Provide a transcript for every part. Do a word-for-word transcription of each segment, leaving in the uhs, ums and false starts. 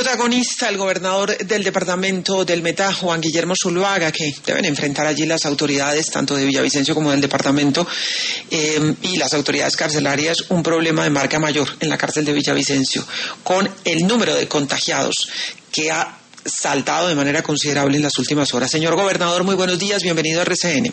protagonista, el gobernador del departamento del Meta, Juan Guillermo Zuluaga, que deben enfrentar allí las autoridades, tanto de Villavicencio como del departamento, eh, y las autoridades carcelarias, un problema de marca mayor en la cárcel de Villavicencio, con el número de contagiados que ha saltado de manera considerable en las últimas horas. Señor gobernador, muy buenos días, bienvenido a R C N.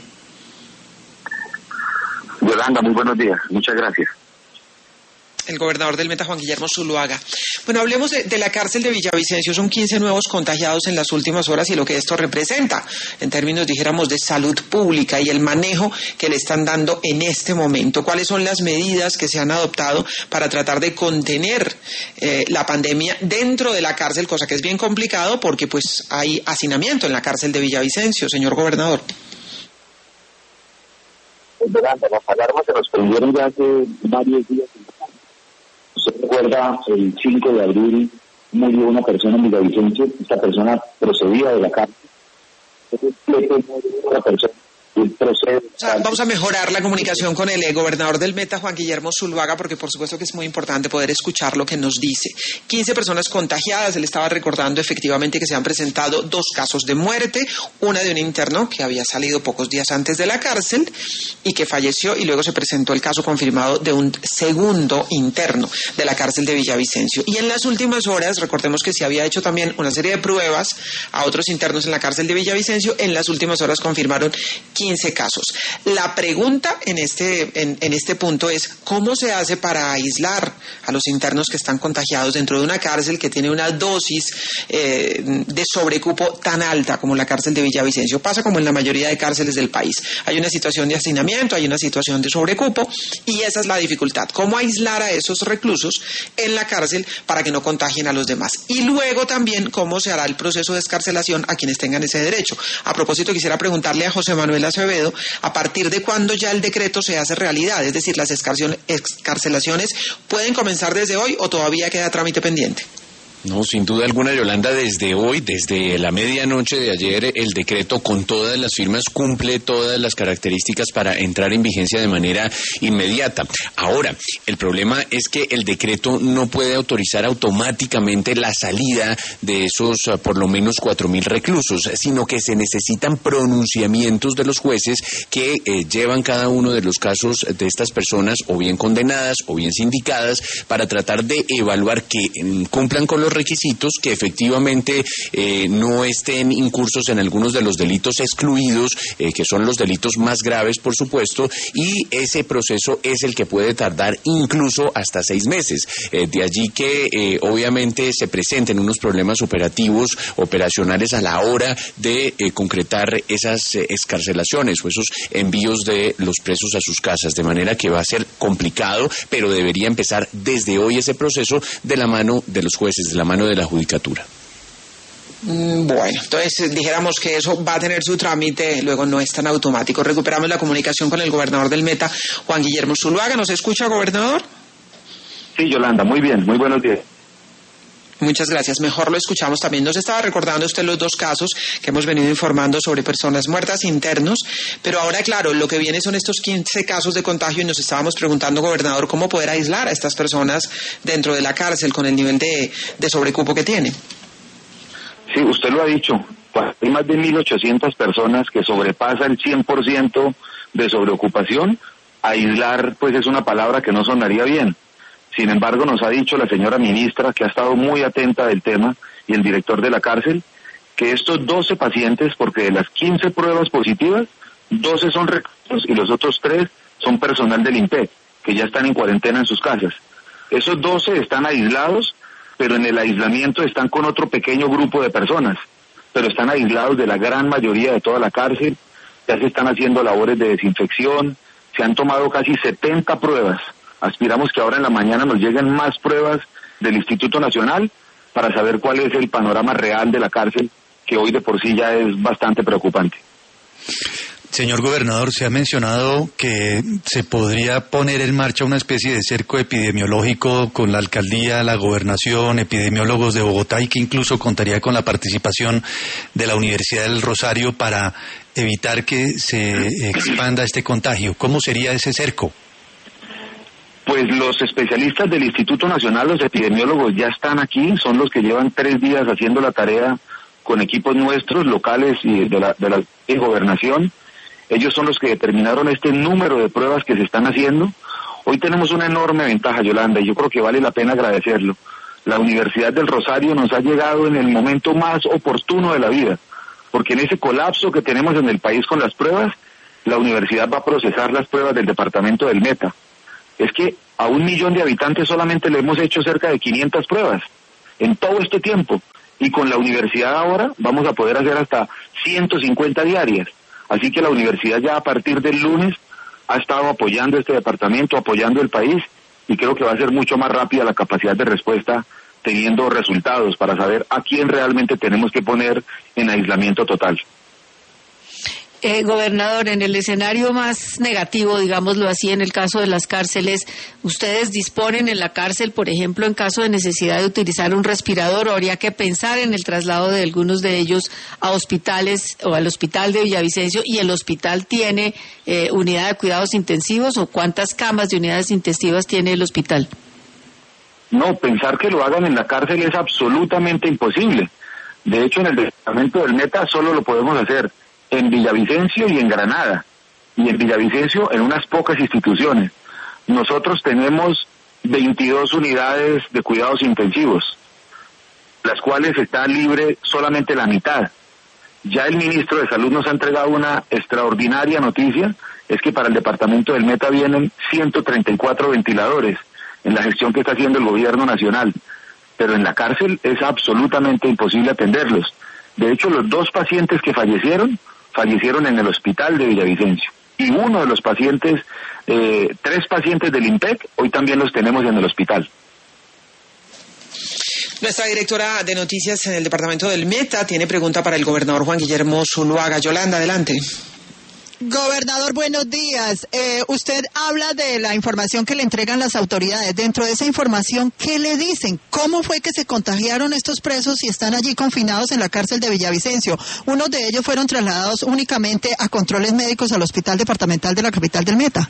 Yolanda, muy buenos días, muchas gracias. El gobernador del Meta, Juan Guillermo Zuluaga. Bueno, hablemos de, de la cárcel de Villavicencio. Son quince nuevos contagiados en las últimas horas y lo que esto representa en términos, dijéramos, de salud pública y el manejo que le están dando en este momento. ¿Cuáles son las medidas que se han adoptado para tratar de contener eh, la pandemia dentro de la cárcel? Cosa que es bien complicado porque pues hay hacinamiento en la cárcel de Villavicencio, señor gobernador. Yolanda, las alarmas se nos prendieron ya hace varios días. Usted recuerda, el cinco de abril murió una persona en Villavicencio. Esta persona procedía de la cárcel. Una persona procede. O sea, vamos a mejorar la comunicación con el gobernador del Meta, Juan Guillermo Zuluaga, porque por supuesto que es muy importante poder escuchar lo que nos dice. quince personas contagiadas. Él estaba recordando efectivamente que se han presentado dos casos de muerte, una de un interno que había salido pocos días antes de la cárcel y que falleció, y luego se presentó el caso confirmado de un segundo interno de la cárcel de Villavicencio. Y en las últimas horas, recordemos que se había hecho también una serie de pruebas a otros internos en la cárcel de Villavicencio. En las últimas horas confirmaron quince casos. La pregunta en este, en, en este punto es, ¿cómo se hace para aislar a los internos que están contagiados dentro de una cárcel que tiene una dosis eh, de sobrecupo tan alta como la cárcel de Villavicencio? Pasa como en la mayoría de cárceles del país. Hay una situación de hacinamiento, hay una situación de sobrecupo, y esa es la dificultad. ¿Cómo aislar a esos reclusos en la cárcel para que no contagien a los demás? Y luego también, ¿cómo se hará el proceso de excarcelación a quienes tengan ese derecho? A propósito, quisiera preguntarle a José Manuel Acevedo, ¿a partir de cuándo ya el decreto se hace realidad? Es decir, ¿las excarcelaciones pueden comenzar desde hoy o todavía queda trámite pendiente? No, sin duda alguna, Yolanda, desde hoy, desde la medianoche de ayer, el decreto con todas las firmas cumple todas las características para entrar en vigencia de manera inmediata. Ahora, el problema es que el decreto no puede autorizar automáticamente la salida de esos uh, por lo menos cuatro mil reclusos, sino que se necesitan pronunciamientos de los jueces que eh, llevan cada uno de los casos de estas personas, o bien condenadas o bien sindicadas, para tratar de evaluar que eh, cumplan con los requisitos, que efectivamente eh, no estén incursos en algunos de los delitos excluidos, eh, que son los delitos más graves, por supuesto, y ese proceso es el que puede tardar incluso hasta seis meses. Eh, de allí que eh, obviamente se presenten unos problemas operativos, operacionales a la hora de eh, concretar esas eh, excarcelaciones o esos envíos de los presos a sus casas, de manera que va a ser complicado, pero debería empezar desde hoy ese proceso de la mano de los jueces, de la mano de la judicatura. Bueno, entonces dijéramos que eso va a tener su trámite, luego no es tan automático. Recuperamos la comunicación con el gobernador del Meta, Juan Guillermo Zuluaga. ¿Nos escucha, gobernador? Sí, Yolanda, muy bien, muy buenos días. Muchas gracias. Mejor lo escuchamos también. Nos estaba recordando usted los dos casos que hemos venido informando sobre personas muertas, internos, pero ahora, claro, lo que viene son estos quince casos de contagio y nos estábamos preguntando, gobernador, cómo poder aislar a estas personas dentro de la cárcel con el nivel de, de sobrecupo que tiene. Sí, usted lo ha dicho. Hay más de mil ochocientas personas que sobrepasa el cien por ciento de sobreocupación. Aislar, pues, es una palabra que no sonaría bien. Sin embargo, nos ha dicho la señora ministra, que ha estado muy atenta del tema, y el director de la cárcel, que estos doce pacientes, porque de las quince pruebas positivas, doce son reclusos y los otros tres son personal del INPEC, que ya están en cuarentena en sus casas. Esos doce están aislados, pero en el aislamiento están con otro pequeño grupo de personas, pero están aislados de la gran mayoría de toda la cárcel. Ya se están haciendo labores de desinfección, se han tomado casi setenta pruebas. Aspiramos que ahora en la mañana nos lleguen más pruebas del Instituto Nacional para saber cuál es el panorama real de la cárcel, que hoy de por sí ya es bastante preocupante. Señor gobernador, se ha mencionado que se podría poner en marcha una especie de cerco epidemiológico con la alcaldía, la gobernación, epidemiólogos de Bogotá, y que incluso contaría con la participación de la Universidad del Rosario para evitar que se expanda este contagio. ¿Cómo sería ese cerco? Pues los especialistas del Instituto Nacional, los epidemiólogos, ya están aquí, son los que llevan tres días haciendo la tarea con equipos nuestros, locales y de la, de la gobernación. Ellos son los que determinaron este número de pruebas que se están haciendo. Hoy tenemos una enorme ventaja, Yolanda, y yo creo que vale la pena agradecerlo. La Universidad del Rosario nos ha llegado en el momento más oportuno de la vida, porque en ese colapso que tenemos en el país con las pruebas, la universidad va a procesar las pruebas del departamento del Meta. Es que a un millón de habitantes solamente le hemos hecho cerca de quinientas pruebas en todo este tiempo, y con la universidad ahora vamos a poder hacer hasta ciento cincuenta diarias. Así que la universidad ya a partir del lunes ha estado apoyando este departamento, apoyando el país, y creo que va a ser mucho más rápida la capacidad de respuesta teniendo resultados para saber a quién realmente tenemos que poner en aislamiento total. Eh, gobernador, en el escenario más negativo, digámoslo así, en el caso de las cárceles, ¿ustedes disponen en la cárcel, por ejemplo, en caso de necesidad de utilizar un respirador, o habría que pensar en el traslado de algunos de ellos a hospitales o al hospital de Villavicencio? ¿Y el hospital tiene eh, unidad de cuidados intensivos, o cuántas camas de unidades intensivas tiene el hospital? No, pensar que lo hagan en la cárcel es absolutamente imposible. De hecho, en el departamento del Meta solo lo podemos hacer en Villavicencio y en Granada, y en Villavicencio en unas pocas instituciones. Nosotros tenemos veintidós unidades de cuidados intensivos, las cuales está libre solamente la mitad. Ya el ministro de Salud nos ha entregado una extraordinaria noticia, es que para el departamento del Meta vienen ciento treinta y cuatro ventiladores en la gestión que está haciendo el gobierno nacional, pero en la cárcel es absolutamente imposible atenderlos. De hecho, los dos pacientes que fallecieron, fallecieron en el hospital de Villavicencio. Y uno de los pacientes, eh, tres pacientes del IMPEC, hoy también los tenemos en el hospital. Nuestra directora de noticias en el departamento del Meta tiene pregunta para el gobernador Juan Guillermo Zuluaga. Yolanda, adelante. Gobernador, buenos días. Eh, usted habla de la información que le entregan las autoridades. Dentro de esa información, ¿qué le dicen? ¿Cómo fue que se contagiaron estos presos y están allí confinados en la cárcel de Villavicencio? Unos de ellos fueron trasladados únicamente a controles médicos al Hospital Departamental de la capital del Meta.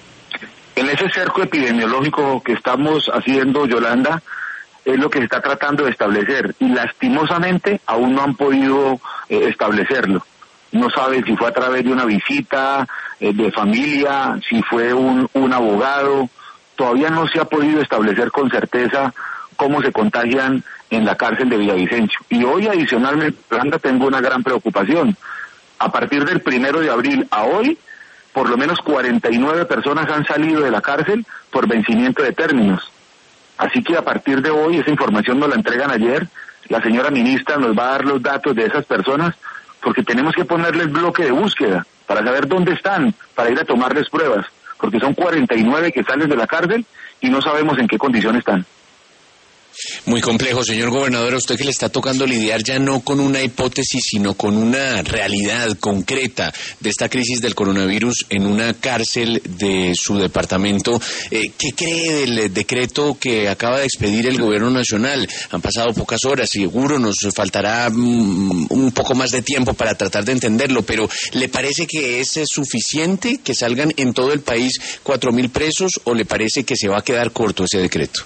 En ese cerco epidemiológico que estamos haciendo, Yolanda, es lo que se está tratando de establecer, y lastimosamente aún no han podido eh, establecerlo. No sabe si fue a través de una visita eh, de familia, si fue un, un abogado. Todavía no se ha podido establecer con certeza cómo se contagian en la cárcel de Villavicencio. Y hoy, adicionalmente, Yolanda, tengo una gran preocupación. A partir del primero de abril a hoy, por lo menos cuarenta y nueve personas han salido de la cárcel por vencimiento de términos. Así que a partir de hoy, esa información nos la entregan ayer, la señora ministra nos va a dar los datos de esas personas, porque tenemos que ponerles bloque de búsqueda para saber dónde están, para ir a tomarles pruebas, porque son cuarenta y nueve que salen de la cárcel y no sabemos en qué condición están. Muy complejo, señor gobernador. A usted que le está tocando lidiar ya no con una hipótesis, sino con una realidad concreta de esta crisis del coronavirus en una cárcel de su departamento. Eh, ¿Qué cree del decreto que acaba de expedir el gobierno nacional? Han pasado pocas horas, seguro nos faltará mm, un poco más de tiempo para tratar de entenderlo, pero ¿le parece que es suficiente que salgan en todo el país cuatro mil presos, o le parece que se va a quedar corto ese decreto?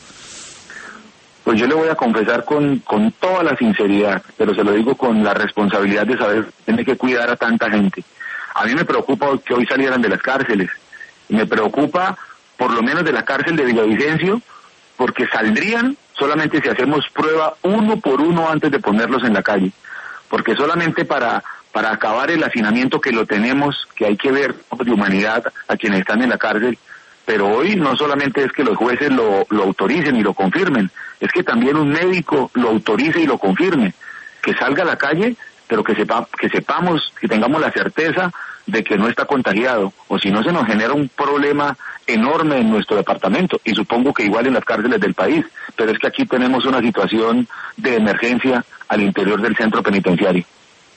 Pues yo le voy a confesar con, con toda la sinceridad, pero se lo digo con la responsabilidad de saber que tiene que cuidar a tanta gente. A mí me preocupa que hoy salieran de las cárceles. Me preocupa, por lo menos de la cárcel de Villavicencio, porque saldrían solamente si hacemos prueba uno por uno antes de ponerlos en la calle. Porque solamente para, para acabar el hacinamiento que lo tenemos, que hay que ver de humanidad a quienes están en la cárcel, pero hoy no solamente es que los jueces lo, lo autoricen y lo confirmen, es que también un médico lo autorice y lo confirme, que salga a la calle, pero que sepa, que sepamos, que tengamos la certeza de que no está contagiado, o si no se nos genera un problema enorme en nuestro departamento, y supongo que igual en las cárceles del país, pero es que aquí tenemos una situación de emergencia al interior del centro penitenciario.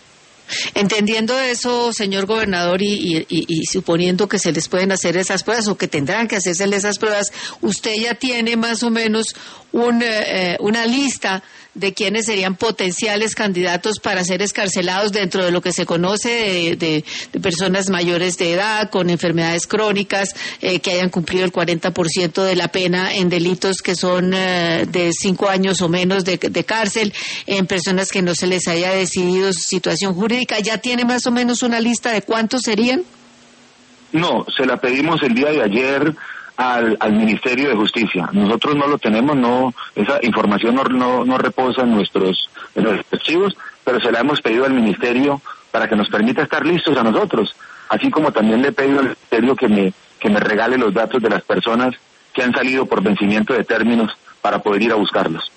Entendiendo eso, señor gobernador, y, y, y suponiendo que se les pueden hacer esas pruebas, o que tendrán que hacerse esas pruebas, usted ya tiene más o menos un, eh, una lista de quiénes serían potenciales candidatos para ser excarcelados dentro de lo que se conoce de, de, de personas mayores de edad, con enfermedades crónicas, eh, que hayan cumplido el cuarenta por ciento de la pena en delitos que son eh, de cinco años o menos de, de cárcel, en personas que no se les haya decidido su situación jurídica. ¿Ya tiene más o menos una lista de cuántos serían? No, se la pedimos el día de ayer al, al Ministerio de Justicia. Nosotros no lo tenemos, no, esa información no, no, no reposa en nuestros, en nuestros archivos, pero se la hemos pedido al Ministerio para que nos permita estar listos a nosotros, así como también le he pedido al Ministerio que me, que me regale los datos de las personas que han salido por vencimiento de términos para poder ir a buscarlos.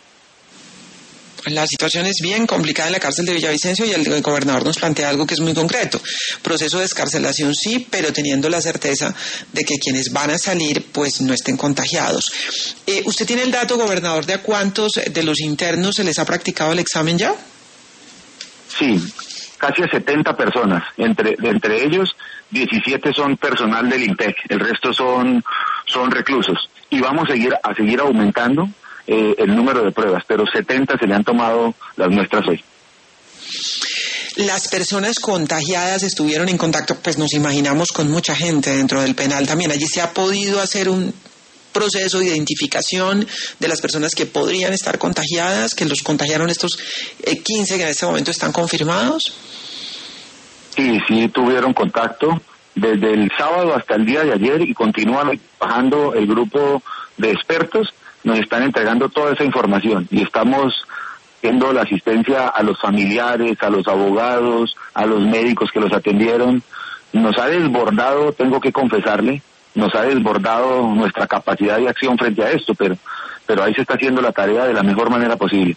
La situación es bien complicada en la cárcel de Villavicencio y el gobernador nos plantea algo que es muy concreto. Proceso de excarcelación sí, pero teniendo la certeza de que quienes van a salir pues no estén contagiados. Eh, ¿Usted tiene el dato, gobernador, de a cuántos de los internos se les ha practicado el examen ya? Sí, casi a setenta personas. Entre, de entre ellos, diecisiete son personal del INPEC, el resto son, son reclusos. Y vamos a seguir, a seguir aumentando Eh, el número de pruebas, pero setenta se le han tomado las muestras hoy. Las personas contagiadas estuvieron en contacto, pues nos imaginamos, con mucha gente dentro del penal también. Allí se ha podido hacer un proceso de identificación de las personas que podrían estar contagiadas, que los contagiaron estos eh, quince que en este momento están confirmados. Sí, sí tuvieron contacto desde el sábado hasta el día de ayer y continúan trabajando el grupo de expertos. Nos están entregando toda esa información y estamos viendo la asistencia a los familiares, a los abogados, a los médicos que los atendieron. Nos ha desbordado, tengo que confesarle, nos ha desbordado nuestra capacidad de acción frente a esto, pero, pero ahí se está haciendo la tarea de la mejor manera posible.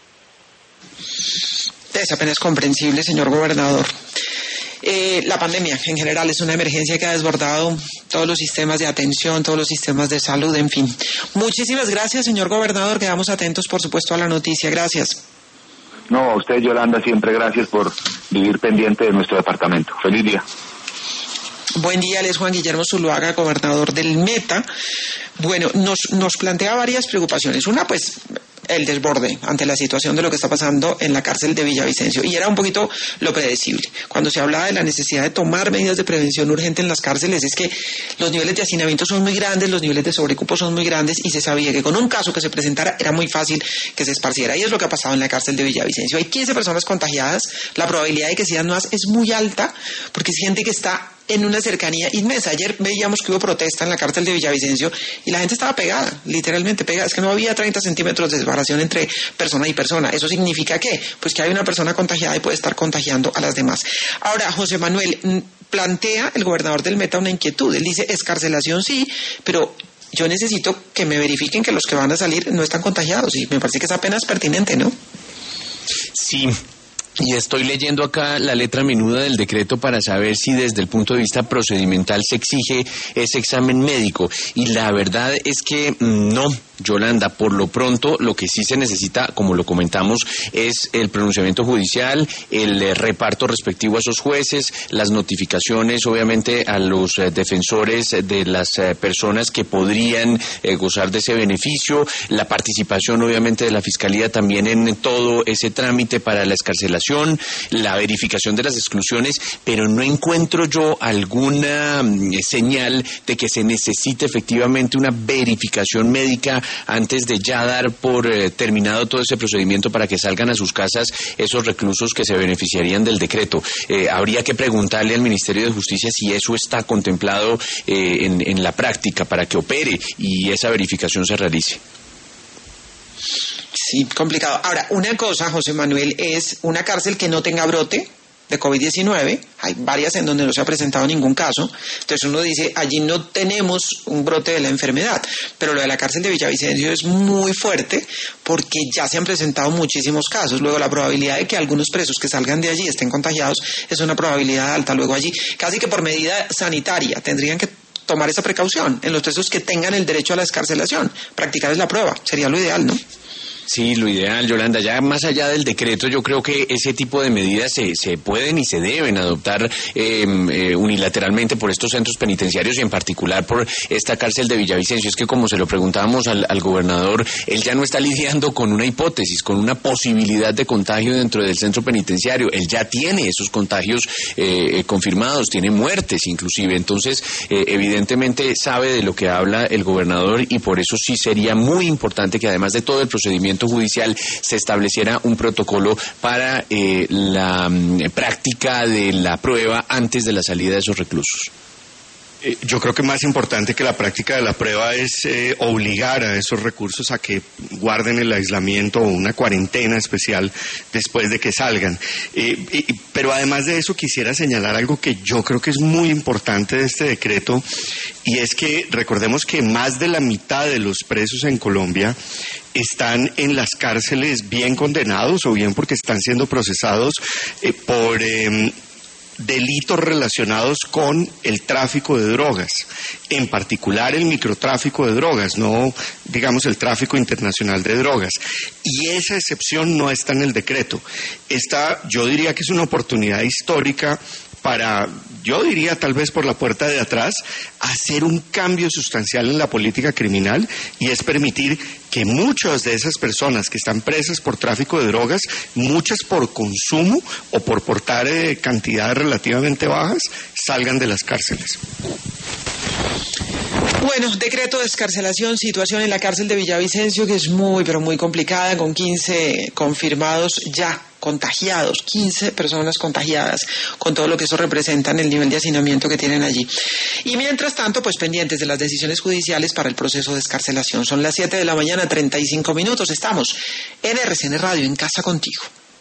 Es apenas comprensible, señor gobernador. Eh, la pandemia en general es una emergencia que ha desbordado todos los sistemas de atención, todos los sistemas de salud, en fin. Muchísimas gracias, señor gobernador. Quedamos atentos, por supuesto, a la noticia. Gracias. No, a usted, Yolanda, siempre gracias por vivir pendiente de nuestro departamento. Feliz día. Buen día, él es Juan Guillermo Zuluaga, gobernador del Meta. Bueno, nos, nos plantea varias preocupaciones. Una, pues, el desborde ante la situación de lo que está pasando en la cárcel de Villavicencio. Y era un poquito lo predecible. Cuando se hablaba de la necesidad de tomar medidas de prevención urgente en las cárceles, es que los niveles de hacinamiento son muy grandes, los niveles de sobrecupo son muy grandes, y se sabía que con un caso que se presentara era muy fácil que se esparciera. Y es lo que ha pasado en la cárcel de Villavicencio. Hay quince personas contagiadas. La probabilidad de que sean más es muy alta, porque es gente que está en una cercanía inmensa. Ayer veíamos que hubo protesta en la cárcel de Villavicencio y la gente estaba pegada, literalmente pegada. Es que no había treinta centímetros de separación entre persona y persona. ¿Eso significa qué? Pues que hay una persona contagiada y puede estar contagiando a las demás. Ahora, José Manuel, plantea el gobernador del Meta una inquietud. Él dice, excarcelación sí, pero yo necesito que me verifiquen que los que van a salir no están contagiados. Y me parece que es apenas pertinente, ¿no? Sí. Y estoy leyendo acá la letra menuda del decreto para saber si desde el punto de vista procedimental se exige ese examen médico. Y la verdad es que no, Yolanda, por lo pronto lo que sí se necesita, como lo comentamos, es el pronunciamiento judicial, el eh, reparto respectivo a esos jueces, las notificaciones obviamente a los eh, defensores de las eh, personas que podrían eh, gozar de ese beneficio, la participación obviamente de la Fiscalía también en todo ese trámite para la excarcelación, la verificación de las exclusiones, pero no encuentro yo alguna mm, señal de que se necesite efectivamente una verificación médica antes de ya dar por eh, terminado todo ese procedimiento para que salgan a sus casas esos reclusos que se beneficiarían del decreto. Eh, habría que preguntarle al Ministerio de Justicia si eso está contemplado eh, en, en la práctica para que opere y esa verificación se realice. Sí, complicado. Ahora, una cosa, José Manuel, es una cárcel que no tenga brote de COVID diecinueve. Hay varias en donde no se ha presentado ningún caso. Entonces uno dice, allí no tenemos un brote de la enfermedad. Pero lo de la cárcel de Villavicencio es muy fuerte porque ya se han presentado muchísimos casos. Luego la probabilidad de que algunos presos que salgan de allí estén contagiados es una probabilidad alta. Luego allí, casi que por medida sanitaria, tendrían que tomar esa precaución en los presos que tengan el derecho a la excarcelación. Practicarles la prueba. Sería lo ideal, ¿no? Sí, lo ideal, Yolanda, ya más allá del decreto, yo creo que ese tipo de medidas se, se pueden y se deben adoptar eh, eh, unilateralmente por estos centros penitenciarios y en particular por esta cárcel de Villavicencio. Es que como se lo preguntábamos al, al gobernador, él ya no está lidiando con una hipótesis, con una posibilidad de contagio dentro del centro penitenciario. Él ya tiene esos contagios eh, confirmados, tiene muertes inclusive. Entonces, eh, evidentemente sabe de lo que habla el gobernador y por eso sí sería muy importante que además de todo el procedimiento judicial se estableciera un protocolo para eh, la um, práctica de la prueba antes de la salida de esos reclusos. Yo creo que más importante que la práctica de la prueba es eh, obligar a esos recursos a que guarden el aislamiento o una cuarentena especial después de que salgan. Eh, y, pero además de eso quisiera señalar algo que yo creo que es muy importante de este decreto, y es que recordemos que más de la mitad de los presos en Colombia están en las cárceles bien condenados o bien porque están siendo procesados eh, por... Eh, delitos relacionados con el tráfico de drogas, en particular el microtráfico de drogas, no digamos el tráfico internacional de drogas. Y esa excepción no está en el decreto. Esta, yo diría que es una oportunidad histórica para, yo diría tal vez por la puerta de atrás, hacer un cambio sustancial en la política criminal, y es permitir que muchas de esas personas que están presas por tráfico de drogas, muchas por consumo o por portar eh, cantidades relativamente bajas, salgan de las cárceles. Bueno, decreto de excarcelación, situación en la cárcel de Villavicencio que es muy, pero muy complicada, con quince confirmados ya contagiados, quince personas contagiadas, con todo lo que eso representa en el nivel de hacinamiento que tienen allí. Y mientras tanto, pues pendientes de las decisiones judiciales para el proceso de excarcelación. Son las siete de la mañana, treinta y cinco minutos. Estamos en R C N Radio, en Casa Contigo.